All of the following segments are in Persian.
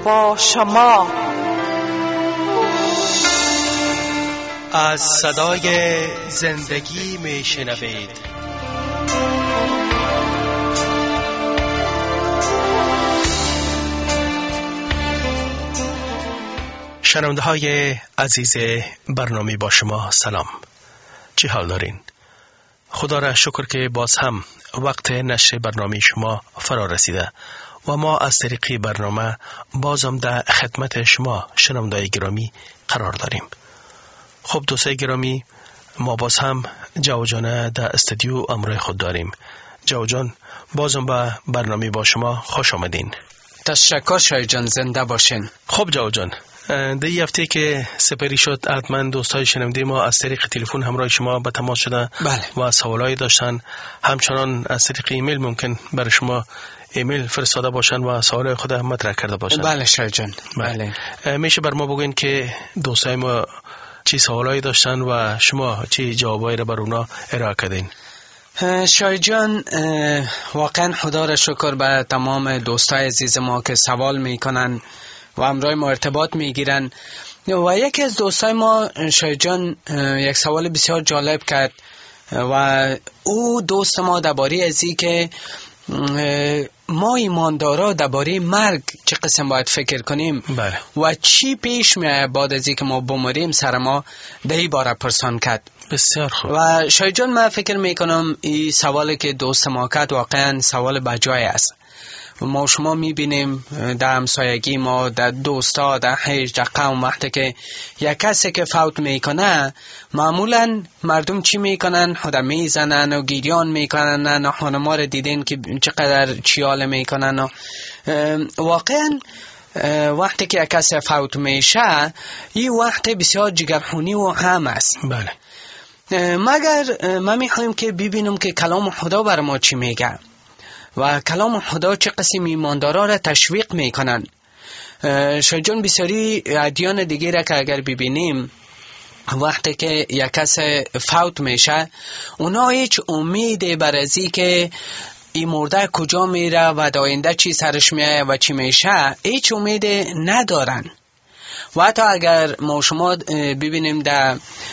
با شما. از صدای زندگی می شنوید. شنونده های عزیز برنامه با شما سلام. چی حال دارین؟ خدا را شکر که باز هم وقت نشر برنامه شما فرا رسیده و ما از طریق برنامه بازم در خدمت شما شنونده گرامی قرار داریم. خب دوستای گرامی، ما باز هم جو جانه در استودیو امروی خود داریم. جو جان، بازم به برنامه با شما خوش آمدین. تشکر شای جان، زنده باشین. خب جو جان، در این هفته که سپری شد حتما دوستای شنونده ما از طریق تلفن همراه شما به تماس شدن. بله. و سوالایی داشتن، همچنان از طریق ایمیل ممکن برای شما ایمیل فرستاده باشن و سوال خود مطرح کرده باشن. بله شای جان. بله. میشه بر ما بگوین که دوستای ما چی سوالایی داشتن و شما چی جوابایی را بر اونا ارائه کردین؟ شای جان، واقعا خدا را شکر به تمام دوستای عزیز ما که سوال میکنن و همراه ما ارتباط میگیرن. و یکی از دوستای ما شای جان یک سوال بسیار جالب کرد و او دوست ما درباره ازی که ما ایماندارا درباره مرگ چه قسم باید فکر کنیم. بله. و چی پیش میاد بعد از اینکه ما بمیریم سر ما در این باره پرسان کرد. بسیار خوب. و شای جان، من فکر میکنم این سوالی که دوست ما کرد واقعا سوال بجای است. ما شما میبینیم در همسایگی ما، در دوستا، در حیج، در قوم، وقتی که یک کسی که فوت میکنه معمولا مردم چی میکنن؟ خدا میزنن و گریان میکنن و خانما رو دیدین که چقدر چیاله میکنن. و واقعا وقتی که یک کسی فوت میشه این وقت بسیار جگرخونی و هم است. بله. مگر ما میخوایم که ببینیم که کلام خدا بر ما چی میگه و کلام خدا چه قسم ایماندارا را تشویق میکنن. شایجان، بسیاری ادیان دیگه را که اگر ببینیم وقتی که یک کس فوت میشه اونا هیچ امیدی بر ازی که این مرده کجا میره و آینده چی سرش میایه و چی میشه هیچ امید ندارن. و حتی اگر ما شما ببینیم در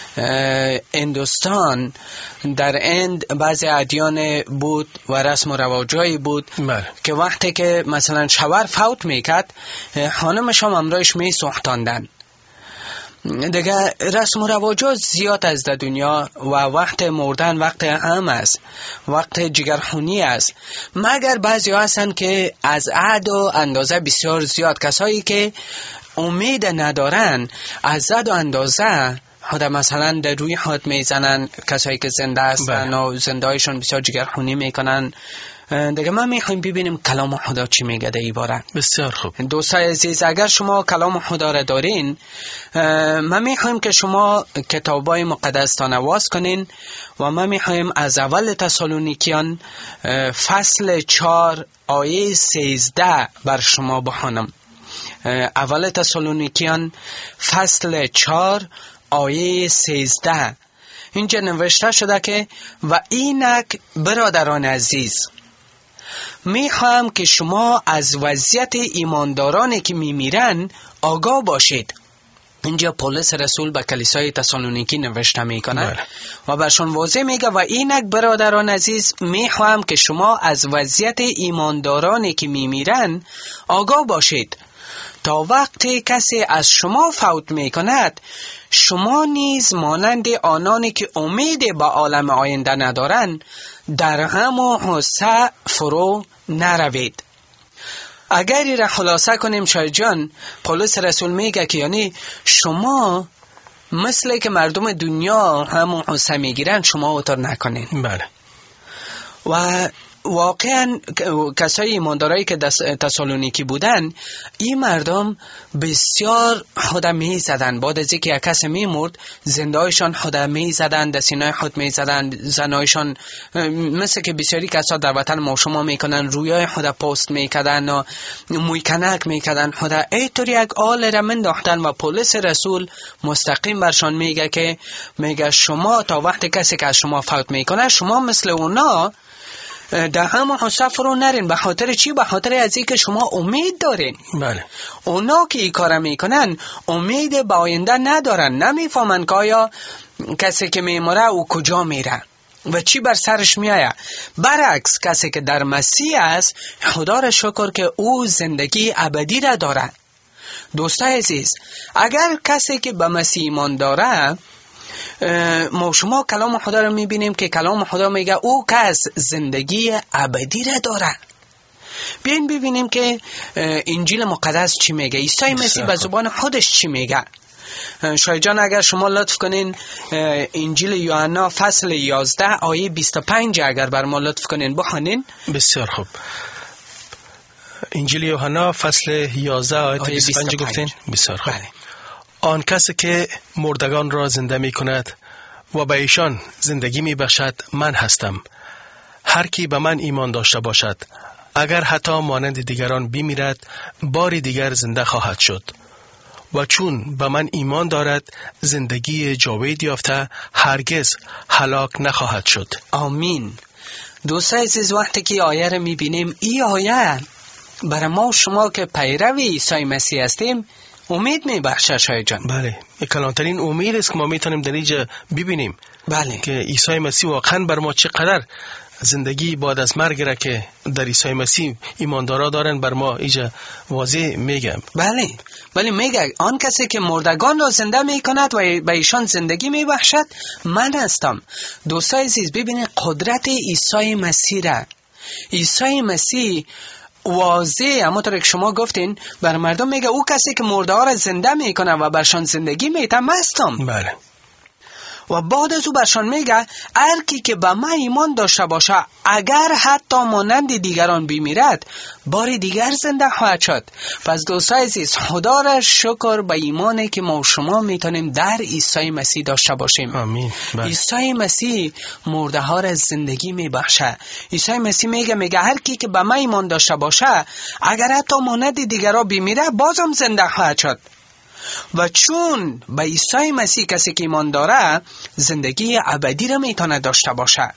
هندوستان، در هند بعضی ادیان بود و رسم و رواجایی بود. بله. که وقتی که مثلا شوهر فوت میکرد خانمش هم امرایش میسوختاندن. دیگه رسم و رواجات زیاد از در دنیا و وقت مردن وقت اهم است، وقت جگرخونی است. مگر بعضی هستن که از عد و اندازه بسیار زیاد، کسایی که امید ندارن از عد و اندازه خدا مثلا در روی خود میزنن، کسایی که زنده هستن و زنده هایشون بسیار جگرخونی میکنن. دیگه ما میخوایم ببینیم کلام خدا چی میگه در این باره. بسیار خوب. دوستای عزیز، اگر شما کلام خدا را دارین، ما میخوایم که شما کتابای مقدس تا نواز کنین و ما میخوایم از اول تسالونیکیان فصل 4 آیه 13 بر شما بخوانم. اول تسالونیکیان فصل 4 آیه 13. اینجا نوشته شده که و اینک برادران عزیز، میخواهم که شما از وضعیت ایماندارانی که میمیرن آگاه باشید. اینجا پولس رسول به کلیسای تسالونیکی نوشته میکنه و برشون واضح میگه و اینک برادران عزیز، میخواهم که شما از وضعیت ایماندارانی که میمیرن آگاه باشید تا وقتی کسی از شما فوت میکند شما نیز مانند آنانی که امید به عالم آینده ندارند در غم و غصه فرو نروید. اگر این را خلاصه کنیم شای جان، پولس رسول میگه که یعنی شما مثل که مردم دنیا همون غصه میگیرن شما اوتر نکنین. بله. و واقعا کسای ایماندارایی که تسالونیکی بودن، این مردم بسیار خدا می زدن. بعد از اینکه یک کس می مرد زندهایشان خدا می زدن، در سینای خود می زدن، زنایشان مثل که بسیاری کسا در وطن ما شما می کنن رویای خدا پست می کردن و مویکنک می کردن. خدا اینطور یک آل را من داختن و پولس رسول مستقیم برشان میگه که میگه شما تا وقت کسی که از شما فوت می کنه شما مثل اونا در همون حساب فرو نرین. به خاطر چی؟ به خاطر از اینکه شما امید دارین. بله. اونا که این کار میکنن امید به آینده ندارن، نمیفهمن که آیا کسی که میمره او کجا میره و چی بر سرش میآید. برعکس کسی که در مسیح است، خدا را شکر که او زندگی ابدی را داره. دوستای عزیز، اگر کسی که به مسیح ایمان داره، ما شما کلام خدا رو میبینیم که کلام خدا میگه او کس زندگی ابدی را داره. بیاین ببینیم که انجیل مقدس چی میگه، عیسی مسیح به زبان خودش چی میگه. شایع جان اگر شما لطف کنین انجیل یوحنا فصل 11 آیه 25 اگر بر ما لطف کنین بخونین. بسیار خوب. انجیل یوحنا فصل 11 آیه 25 گفتین. بسیار خوب. بله. آن کسی که مردگان را زنده می کند و به ایشان زندگی می بخشد من هستم. هر کی به من ایمان داشته باشد اگر حتی مانند دیگران بمیرد باری دیگر زنده خواهد شد و چون به من ایمان دارد زندگی جاوید یافته هرگز هلاک نخواهد شد. آمین. دوستای عزیز، وقتی که آیه را میبینیم، این آیه برای ما شما که پیرو عیسی مسیح هستیم امید میبخشه شایع جان. بله، کلانترین امید است که ما میتونیم در اینجا ببینیم. بله. که عیسی مسیح واقعا بر ما چقدر زندگی بعد از مرگ را که در عیسی مسیح ایماندارا دارن بر ما اینجا واضح میگم. بله. ولی میگه آن کسی که مردگان را زنده میکند و به ایشان زندگی میبخشد من هستم. دوستای عزیز، ببینید قدرت عیسی مسیح را. عیسی مسیح واضح همونطور که شما گفتین بر مردم میگه او کسی که مرده ها را زنده میکنه و برشان زندگی میده من هستم. بله. و بعد از او برشان میگه هر کی که به من ایمان داشته باشه اگر حتی مانند دیگران بمیرد بار دیگر زنده خواهد شد. پس دوستای عزیز، خدا را شکر به ایمانی که ما و شما میتونیم در عیسی مسیح داشته باشیم. آمین. عیسی مسیح مرده ها را زندگی میبخشه. عیسی مسیح میگه هر کی که به من ایمان داشته باشه اگر حتی مانند دیگران بمیره بازم زنده خواهد شد. و چون به عیسی مسیح کسی که ایمان داره زندگی ابدی را میتونه داشته باشه،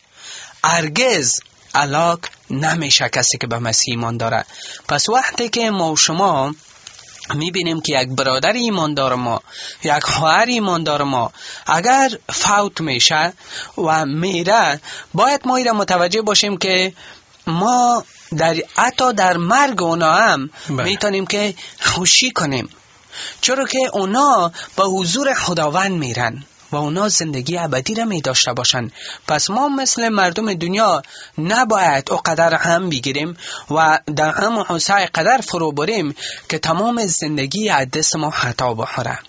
هرگز هلاک نمیشه کسی که به مسیح ایمان داره. پس وقتی که ما و شما میبینیم که یک برادر ایماندار ما، یک خواهر ایماندار ما اگر فوت میشه و میره، باید ما ایره متوجه باشیم که ما حتی در مرگ اونا هم میتونیم که خوشی کنیم، چرا که اونا به حضور خداوند میرن و اونا زندگی ابدی را می داشته باشن. پس ما مثل مردم دنیا نباید او قدر هم بگیریم و در هم حوصه قدر فرو بریم که تمام زندگی از دست ما خطا بخوره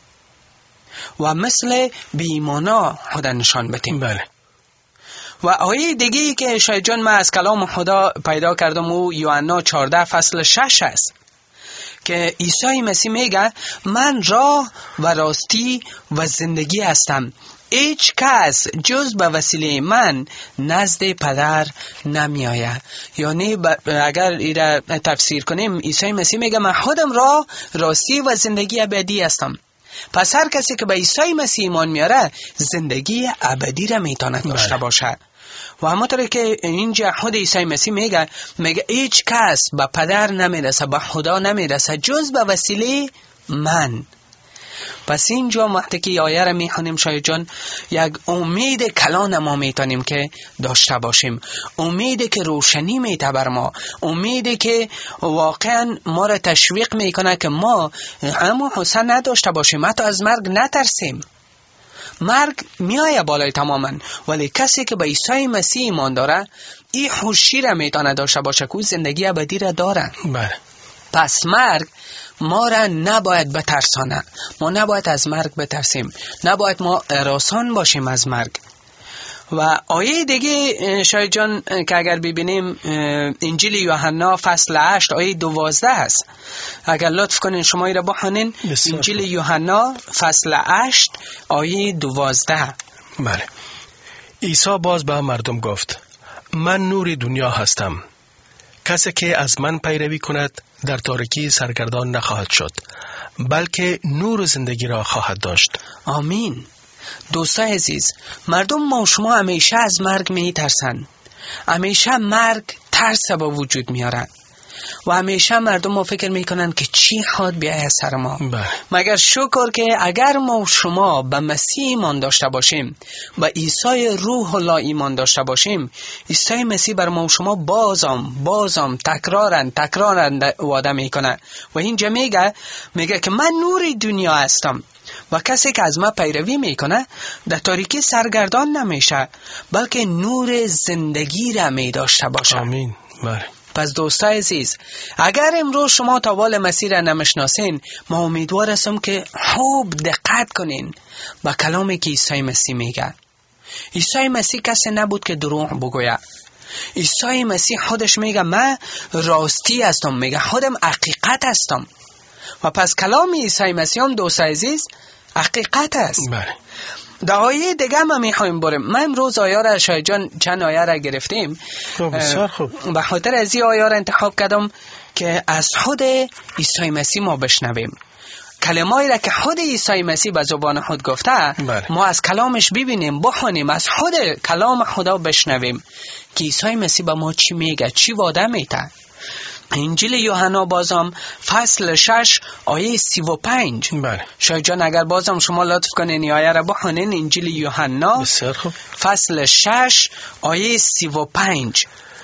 و مثل بی‌ایمانا خدا نشان بدیم. بله. و آیه دیگه که شایع جان من از کلام خدا پیدا کردم او یوحنا 14 فصل 6 است که عیسی مسیح میگه من راه و راستی و زندگی هستم، هیچ کس جز به وسیله من نزد پدر نمی آید. یعنی اگر ایره تفسیر کنیم عیسی مسیح میگه من خودم راه، راستی و زندگی ابدی هستم. پس هر کسی که به عیسی مسیح ایمان میاره زندگی ابدی را میتونه داشته باشه. و همونطور که اینجا خود عیسی مسیح میگه هیچ کس به پدر نمیرسه، به خدا نمیرسه جز به وسیله من. پس اینجا وقتی که آیه را میخونیم شایع جان یک امید کلان ما میتونیم که داشته باشیم، امیدی که روشنی میده بر ما، امیدی که واقعا ما را تشویق میکنه که ما اما حسن نداشته باشیم، حتی از مرگ نترسیم. مرگ میایه بالای تماما، ولی کسی که به عیسی مسیح ایمان داره این خوشی را میتونه داشته باشه که زندگی ابدی را داره. بله. پس مرگ ما را نباید بترسانه، ما نباید از مرگ بترسیم، نباید ما هراسان باشیم از مرگ. و آیه دیگه شایع جان که اگر ببینیم انجیل یوحنا فصل 8 آیه 12 است، اگر لطف کنین شما ایره بخونین. انجیل یوحنا فصل 8 آیه 12. بله. عیسی باز به مردم گفت من نور دنیا هستم، کسی که از من پیروی کند در تاریکی سرگردان نخواهد شد، بلکه نور زندگی را خواهد داشت. آمین. دوستای عزیز، مردم ما و شما همیشه از مرگ می ترسن، همیشه مرگ ترس به وجود میاره و همیشه مردم ما فکر میکنن که چی خواد بیای از سر ما. مگر شکر که اگر ما و شما به مسیح ایمان داشته باشیم، به عیسی روح الله ایمان داشته باشیم، عیسی مسیح بر ما و شما بازم تکرارن وعده میکنه و اینجا میگه که من نور دنیا هستم و کسی که از ما پیروی میکنه در تاریکی سرگردان نمیشه، بلکه نور زندگی را می داشته باشه. آمین. بله. پس دوستای عزیز، اگر امروز شما تاوال مسیح را نمیشناسین، ما امیدوار هستم که خوب دقت کنین با کلامی که عیسی مسیح میگه. عیسی مسیح کسی نبود که دروغ بگوید. عیسی مسیح خودش میگه من راستی هستم، میگه خودم حقیقت هستم. و پس کلام عیسی مسیح هم دوستای عزیز حقیقت است. بله. در آیه دیگه ما میخوایم بریم. من امروز آیه را شاید جان چند آیه را گرفتیم. بسیار خوب. به خاطر از این آیه را انتخاب کردم که از خود عیسی مسیح ما بشنویم. کلمه‌ای را که خود عیسی مسیح به زبان خود گفته، ما از کلامش ببینیم، بخونیم، از خود کلام خدا بشنویم که عیسی مسیح به ما چی میگه، چی وعده میده. انجیل یوحنا بازم فصل 6 آیه 35. بله. شاید جان اگر بازم شما لطف کنین این آیه را بخونین. انجیل یوحنا بسیار خوب. فصل 6 آیه 35.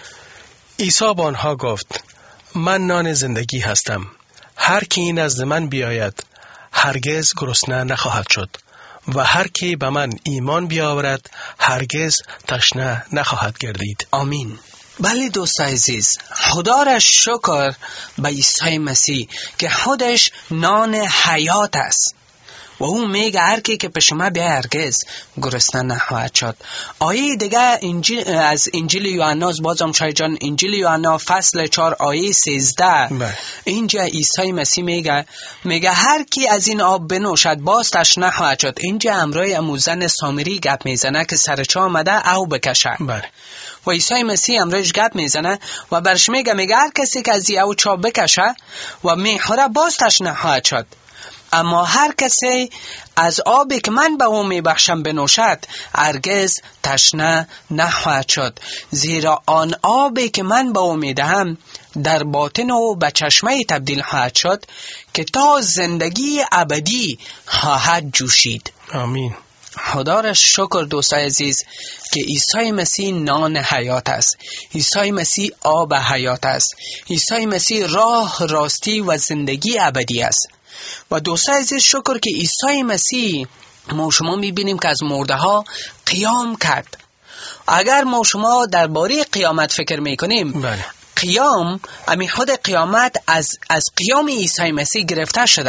عیسی به آنها گفت من نان زندگی هستم. هر کی نزد من بیاید هرگز گرسنه نخواهد شد و هر کی به من ایمان بیاورد هرگز تشنه نخواهد گردید. آمین. بله دوستای عزیز، خدا را شکر به عیسی مسیح که خودش نان حیات است و او میگه هر کی که پیش ما بیاید هرگز گرسنه نخواهد شد. آیه دیگه از انجیل یوحنا بازم شاید جان، انجیل یوحنا فصل 4 آیه 13. اینجا عیسی مسیح میگه هر کی از این آب بنوشد باز تشنه نخواهد شد. اینجا امرای اموزن سامری گپ میزنه که سرچه آمده او بکشه. و عیسی مسیح امروز گپ میزنه و برش میگه هر کسی که از او چا بکشه و میخوره باز تشنه خواهد شد، اما هر کسی از آبی که من به او میبخشم بنوشد هرگز تشنه نخواهد شد، زیرا آن آبی که من به او میدهم در باطن او به چشمه تبدیل خواهد شد که تا زندگی ابدی خواهد جوشید. آمین. خدا را شکر دوستای عزیز که عیسی مسیح نان حیات است. عیسی مسیح آب حیات است. عیسی مسیح راه، راستی و زندگی ابدی است. و دوستای عزیز شکر که عیسی مسیح ما شما میبینیم که از مرده ها قیام کرد. اگر ما شما درباره قیامت فکر میکنیم، قیام، امی خود قیامت از قیام عیسی مسیح گرفته شده.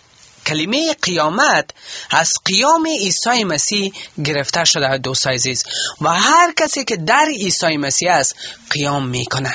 کلمه قیامت از قیام عیسی مسیح گرفته شده دوستای عزیز و هر کسی که در عیسی مسیح است قیام میکنه.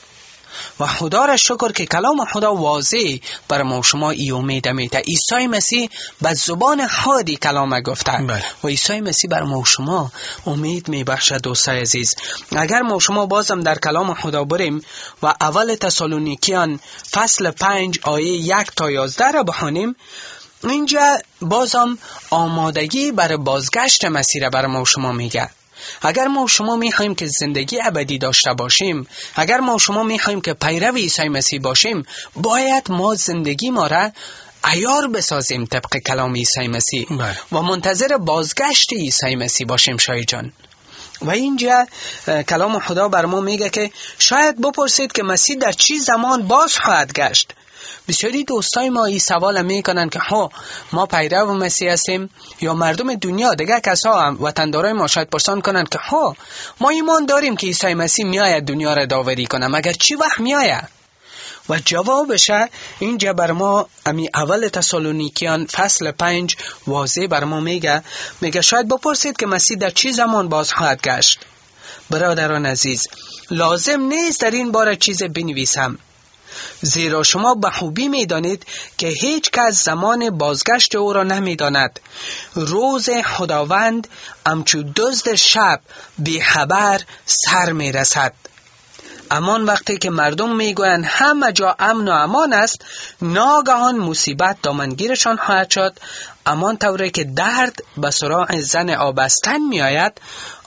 و خدا را شکر که کلام خدا واضح بر ما شما ای امید میده. عیسی مسیح به زبان خودی کلام گفته و عیسی مسیح بر ما شما امید میبخشه دوستای عزیز. اگر ما شما بازم در کلام خدا بریم و اول تسالونیکیان فصل 5 آیه 1 تا 11 را بخونیم، اینجا بازم آمادگی برای بازگشت مسیح را بر ما شما میگه. اگر ما شما میخوایم که زندگی ابدی داشته باشیم، اگر ما شما میخوایم که پیرو عیسی مسیح باشیم، باید ما زندگی ما را عیار بسازیم طبق کلام عیسی مسیح و منتظر بازگشت عیسی مسیح باشیم شای جان. و اینجا کلام خدا بر ما میگه که شاید بپرسید که مسیح در چی زمان باز خواهد گشت. بسیاری دوستای ما این سوال میکنن که ما پیرو مسیح هستیم، یا مردم دنیا دیگه کسا هم وطندارای ما شاید پرسان کنن که ما ایمان داریم که عیسی مسیح میآید دنیا را داوری کنه، مگر چی وقت میآید؟ و جوابش اینجا بر ما امی اول تسالونیکیان فصل 5 واضح بر ما میگه شاید بپرسید که مسیح در چی زمان باز خواهد گشت. برادران عزیز، لازم نیست در این باره چیز بنویسم، زیرا شما به خوبی میدانید که هیچ کس زمان بازگشت او را نمیداند. روز خداوند همچو دزد شب بی خبر سر میرسد. امان وقتی که مردم میگویند همه جا امن و امان است، ناگهان مصیبت دامنگیرشان خواهد شد. امان طوری که درد به سراغ زن آبستن میآید،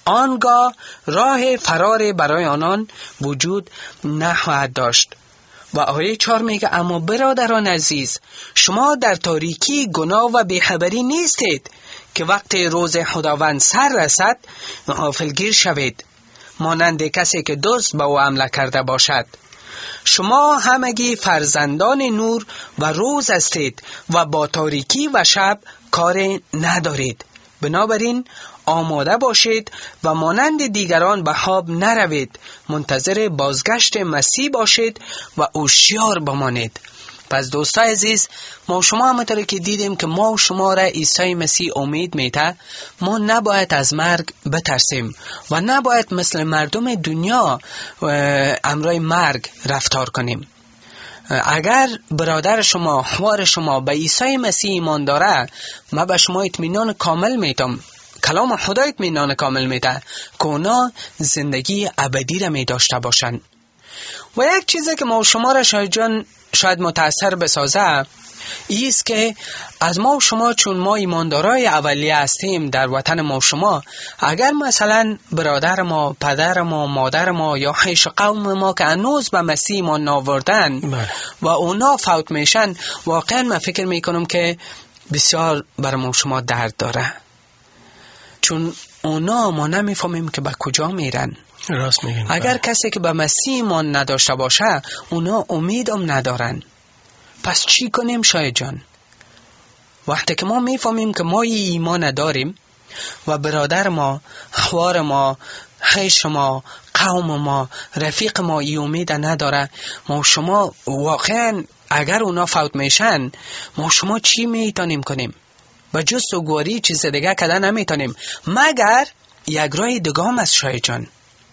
آنگاه راه فرار برای آنان وجود نخواهد داشت. و آیه 4 میگه اما برادران عزیز، شما در تاریکی گناه و بیخبری نیستید که وقتی روز خداوند سر رسد غافلگیر شوید، مانند کسی که دزد به او حمله کرده باشد. شما همگی فرزندان نور و روز هستید و با تاریکی و شب کار ندارید. بنابراین آماده باشید و مانند دیگران به خواب نروید، منتظر بازگشت مسیح باشید و هوشیار بمانید. پس دوستای عزیز، ما شما همونطور که دیدیم که ما و شما را عیسی مسیح امید میده، ما نباید از مرگ بترسیم و نباید مثل مردم دنیا امرای مرگ رفتار کنیم. اگر برادر شما، خواهر شما به عیسی مسیح ایمان داره، ما به شما اطمینان کامل میدم، کلام خدا اطمینان کامل میده که اونا زندگی ابدی را می داشته باشند. و یک چیزی که ما و شما را شاید متاثر بسازه ایست که از ما و شما، چون ما ایماندارای اولیه هستیم در وطن ما و شما، اگر مثلا برادر ما، پدر ما، مادر ما یا خیش قوم ما که هنوز به مسیح ایمان ناوردن و اونا فوت میشن، واقعا من فکر میکنم که بسیار بر ما و شما درد داره، چون اونا ما نمیفهمیم که به کجا میرن. راست میگین. اگر کسی که به مسیح ایمان نداشته باشه، اونا امیدم ندارن. پس چی کنیم شاید جان؟ وقتی که ما میفهمیم که ما ایمان نداریم و برادر ما، خوار ما، خیش ما، قوم ما، رفیق ما ای امید نداره، ما شما واقعا اگر اونا فوت میشن، ما شما چی میتونیم کنیم؟ و جز سوگواری چیز دیگه کردن نمیتونیم مگر یک راه دگام است شاید جان.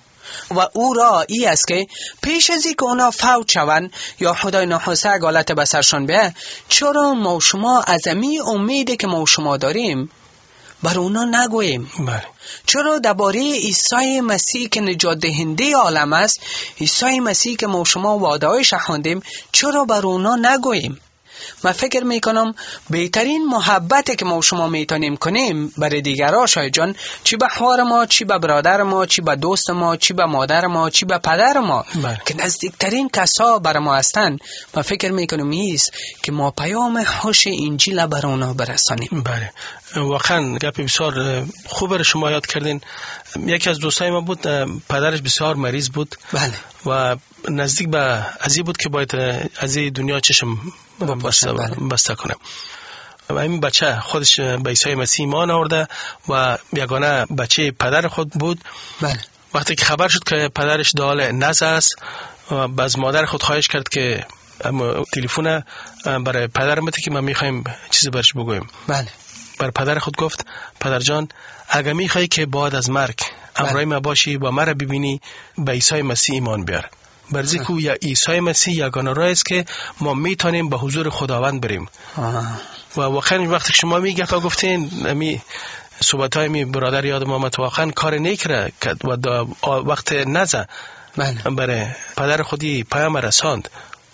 و او را ای است که پیش از اینکه اونا فوت شوند یا خدای نخواسته حالت به سرشان بیه، چرا ما شما از امی امیدی که ما شما داریم بر اونا نگوییم؟ چرا درباره عیسی مسیح که نجات دهنده عالم است، عیسی مسیح که ما شما وعده‌هایش خواندیم، چرا بر اونا نگوییم؟ من فکر میکنم بهترین محبتی که ما شما میتونیم کنیم برای دیگران شاید جان، چی به خوار ما، چی به برادر ما، چی به دوست ما، چی به مادر ما، چی به پدر ما که نزدیکترین کسا بر ما هستن، من فکر میکنم ایست که ما پیام خوش انجیل بر اونا برسانیم. بله، واقعا گپ بسیار خوب رو شما یاد کردین. یکی از دوستای ما بود، پدرش بسیار مریض بود. بله. و نزدیک به ازی بود که باید از دنیا چشم بسته کنه. و این بچه خودش به عیسی مسیح ایمان آورده و یگانه بچه پدر خود بود. بله. وقتی که خبر شد که پدرش دال نزع است، و از مادر خود خواهش کرد که تلفن برای پدرم بده که ما میخوایم چیزی برش بگویم. بله. بر پدر خود گفت پدر جان، اگر میخوایی که بعد از مرگ امرای ما باشی و مرا ببینی، به عیسی مسیح ایمان بیار. برزی کو یا عیسی مسیح یگانه راه است که ما میتونیم به حضور خداوند بریم. و واقعا وقتی شما میگه تا گفتین می صحبتای می برادر یادم آمد، واقعا کار نیک را کرد و وقت نزه برای پدر خودی پیام رساند.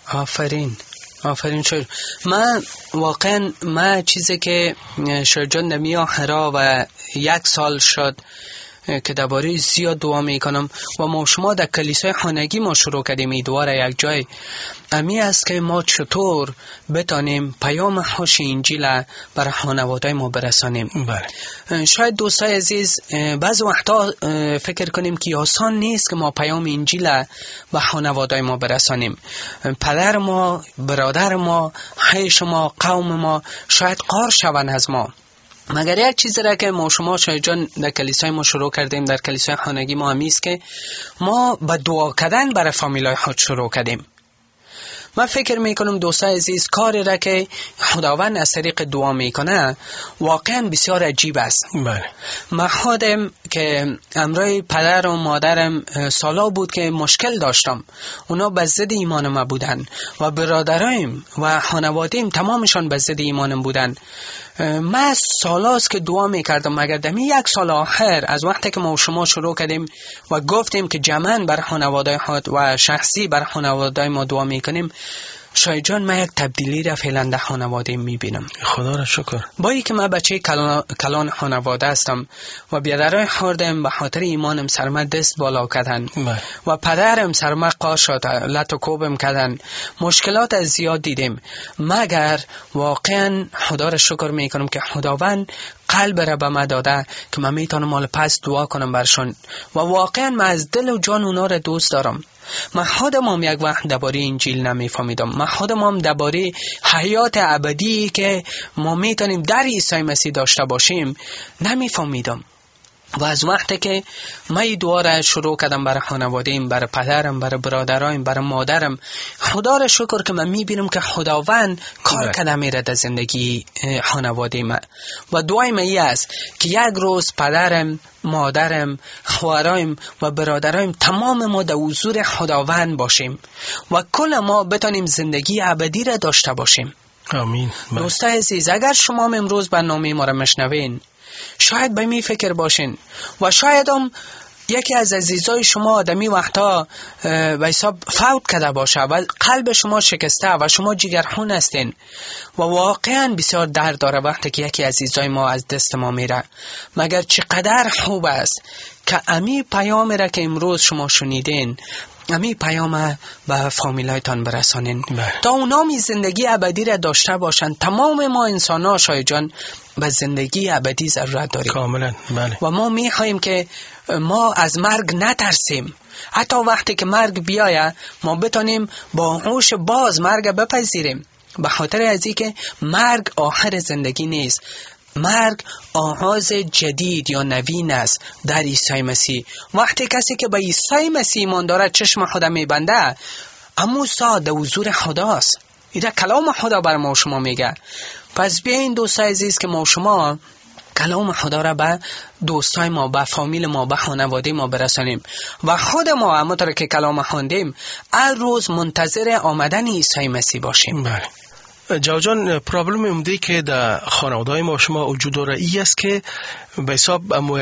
آفرین شد. من واقعا چیزی که شرجان نمی آخرا و 1 سال شد که درباره زیاد دعا میکنم و ما شما در کلیسای خانگی ما شروع کردیم این دعا را یک جای، امی است که ما چطور بتانیم پیام خوش انجیل برای خانواده ما برسانیم. بله. شاید دوستای عزیز بعض وقتا فکر کنیم که آسان نیست که ما پیام انجیل به خانواده ما برسانیم. پدر ما، برادر ما، خیش ما، قوم ما شاید قار شوند از ما. مگر یک چیز را که ما شما شاید جان در کلیسای ما شروع کردیم، در کلیسای خانگی ما همیست که ما به دعا کردن برای فامیلای خود شروع کردیم. من فکر میکنم دوستای عزیز کاری را که خداوند از طریق دعا میکنه واقعا بسیار عجیب است. بله. من خودم که امرای پدر و مادرم سالا بود که مشکل داشتم، اونا به ضد ایمان ما بودن و برادرایم و خانواده‌ام تمامشان به ضد ایمانم بودن. من سالاست که دعا میکردم، مگر دمی 1 سال آخر از وقتی که ما شما شروع کردیم و گفتیم که جمعاً بر خانواده خود و شخصی بر خانواده ما دعا میکنیم، شاید جان من یک تبدیلی را فعلا در خانواده میبینم. خدا را شکر. با اینکه من بچه کلان خانواده هستم و بیادرای خوردم به خاطر ایمانم سرما دست بالا کردن و پدرم سرما قار شد لط و کوبم کردن، مشکلات از زیاد دیدیم، مگر واقعا خدا را شکر میکنم که خداوند قلب را به من داده که من میتونم مال پس دعا کنم برشون و واقعا من از دل و جان اونا را دوست دارم. من خودم یک وقت درباره انجیل نمیفهمیدم، من خودم درباره حیات ابدی که ما میتونیم در عیسی مسیح داشته باشیم نمیفهمیدم. و از وقتی که من این دعا را شروع کردم برای خانواده‌ام، برای پدرم، برای برادرایم، برای مادرم، خدا را شکر که من میبینم که خداوند کار کرده میره در زندگی خانواده من. و دعای من این است که یک روز پدرم، مادرم، خواهرایم و برادرایم تمام ما در حضور خداوند باشیم و کل ما بتونیم زندگی ابدی را داشته باشیم. آمین. دوستان عزیز، اگر شما امروز برنامه ما را مشنوین، شاید به می فکر باشین و شاید هم یکی از عزیزای شما آدمی وقتا به حساب فوت کرده باشه و قلب شما شکسته و شما جگرخون هستین و واقعا بسیار درد داره وقتی که یکی از عزیزای ما از دست ما میره. مگر چقدر خوب است که امی پیام را که امروز شما شنیدین، امی پیام به فامیلایتان برسانین تا اونا می زندگی ابدی را داشته باشن. تمام ما انسان ها شاید جان به زندگی ابدی ضرورت داریم کاملا. بله. و ما می خواهیم که ما از مرگ نترسیم، حتی وقتی که مرگ بیاید ما بتونیم با هوش باز مرگ بپذیریم، به خاطر از اینکه مرگ آخر زندگی نیست، مرگ آغاز جدید یا نوین است در عیسی مسیح. وقتی کسی که به عیسی مسیح ایمان داره چشم خدا میبنده، اما سا در حضور خداست. ایده کلام خدا بر ما شما میگه. پس بیاین دوستای عزیز که ما شما کلام خدا را به دوستای ما، به فامیل ما، به خانواده ما برسانیم و خود ما همونطور که کلام خواندیم هر روز منتظر آمدن عیسی مسیح باشیم. بله. جان، پرابلم عمده که در خانواده ما شما وجود داره ای است که به حساب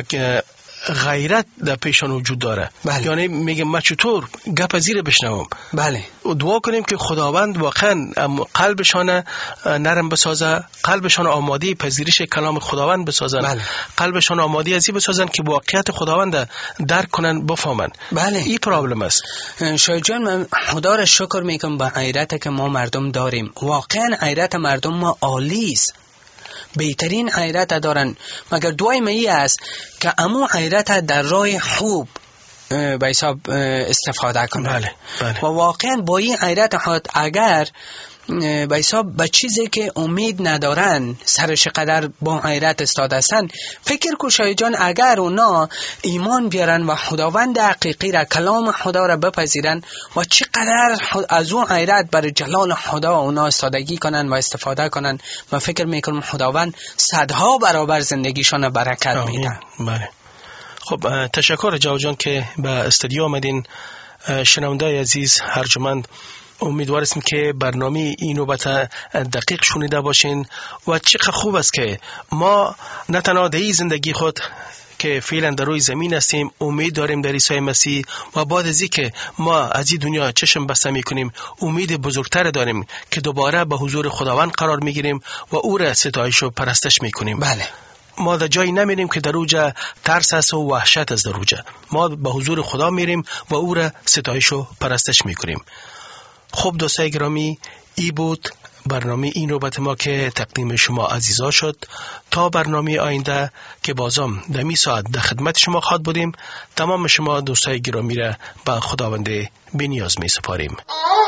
غیرت در پیشان وجود داره. بله. یعنی میگه من چطور گپ زیر بشنوم. بله. و دعا کنیم که خداوند واقعا قلبشان نرم بسازه، قلبشان آماده پذیرش کلام خداوند بسازن. بله. قلبشان آماده ازی بسازن که واقعیت خداوند درک کنن، بفهمن. بله. این پرابلم است. شاید جان، من خدا را شکر میکنم به غیرت که ما مردم داریم. واقعا غیرت مردم ما عالی است، بهترین غیرت دارن، مگر دعای من است که امو غیرت در راه خوب به حساب استفاده کنن. بله. بله. و واقعا با این غیرت خود اگر به حساب به چیزی که امید ندارن سرش قدر با غیرت استاده هستن، فکر کو شاید جان اگر اونا ایمان بیارن و خداوند حقیقی را، کلام خدا را بپذیرن و چقدر از اون غیرت بر جلال خدا اونا استادگی کنن و استفاده کنن، من فکر میکنم خداوند صدها برابر زندگیشان برکت میده. بله. خب تشکر جان که به استودیو آمدین. شنونده عزیز ارجمند، امیدوار هستیم که برنامه این نوبت دقیق شنیده باشین و چقدر خوب است که ما نه تنها در زندگی خود که فعلا در روی زمین هستیم امید داریم در عیسی مسیح و بعد از اینکه ما از این دنیا چشم بسته میکنیم امید بزرگتر داریم که دوباره به حضور خداوند قرار میگیریم و او را ستایش و پرستش میکنیم. بله. ما در جایی نمیریم که در اوجا ترس است و وحشت است. در اوجا ما به حضور خدا میریم و او را ستایش و پرستش میکنیم. خب دوستای گرامی، ای بود برنامه این نوبت ما که تقدیم شما عزیزا شد. تا برنامه آینده که بازم در می ساعت در خدمت شما خواهد بودیم، تمام شما دوستای گرامی را به خداوند بی‌نیاز می سپاریم.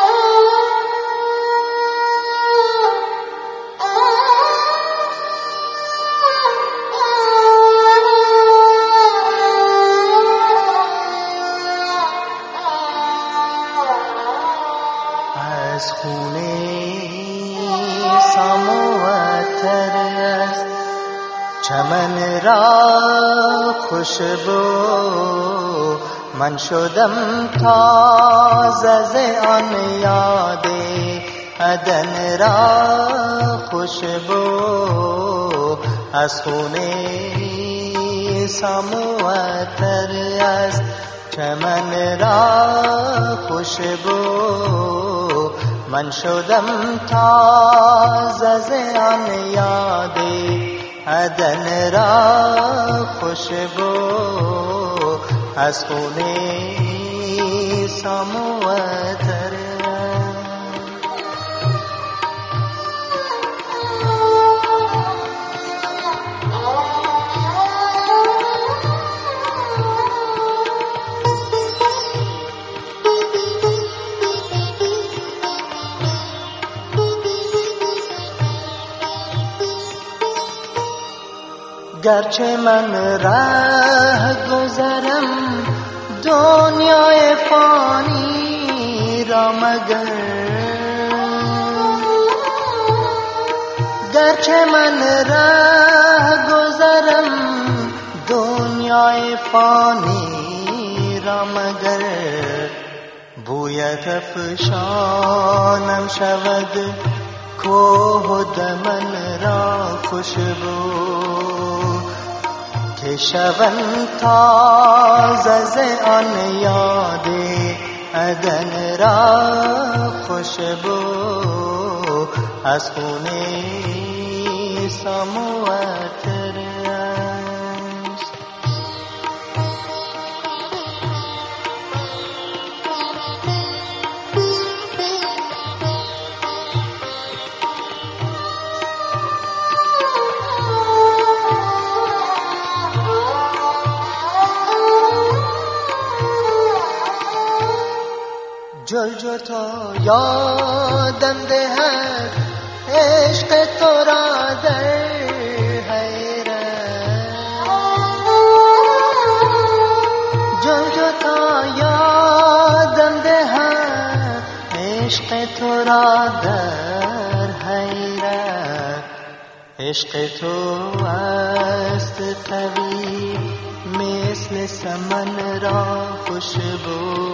از خونه سماوتر است چمن را خوشبو، من شدم تازه از آن یاد عدن را خوشبو. از خونه سماوتر است چمن را خوشبو، من شدم تازه از آن یاد عدن را خوشبو از خون سام و عطر. گرچه من ره گذرم دنیای فانی را مگر، گرچه من ره گذرم دنیای فانی را مگر، بویت افشانم شود کوه دمن را خوشبو، که شوند تازه از آن یاد عدن را خوشبو از خون سام و عطر است. جل تا یادم دهد عشق تو را در حیرت، جل تا یادم دهد عشق تو را در حیرت. عشق تو است قوی مثل سمن را خوشبو،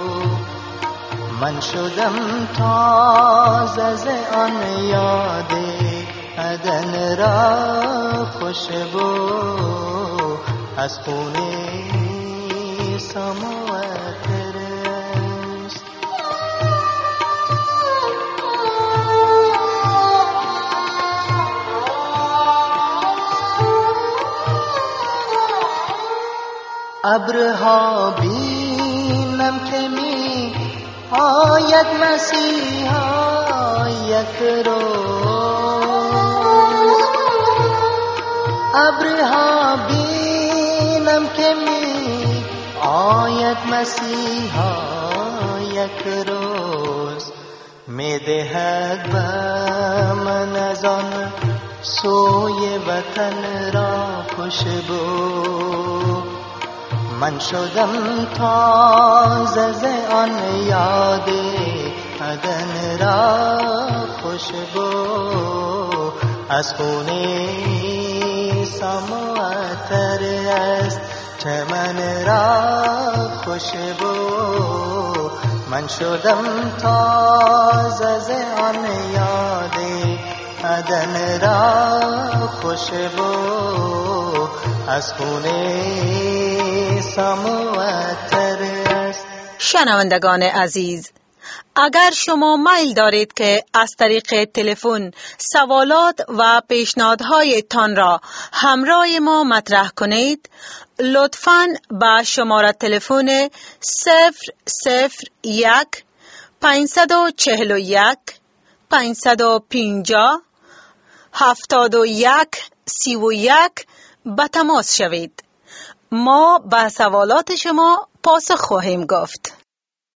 من شدم تازه از آن یاد عدن را خوشبو از خون سام و عطر است. ابرها بینم که می آید مسیحا یک روز، ابرها بینم که می آید مسیحا یک روز، می دهد به من از آن سوی وطن را خوشبو، من شدم تازه از آن یاد عدن را خوشبو از خون سام و عطر است. چمن را خوشبو من شدم تازه از آن یاد عدن را خوشبو از خون سام و عطر است. شنوندگان عزیز، اگر شما میل دارید که از طریق تلفن سوالات و پیشنهادهای تان را همراه ما مطرح کنید، لطفاً به شماره تلفن 001 541 550 71 31 به تماس شوید. ما به سوالات شما پاسخ خواهیم گفت.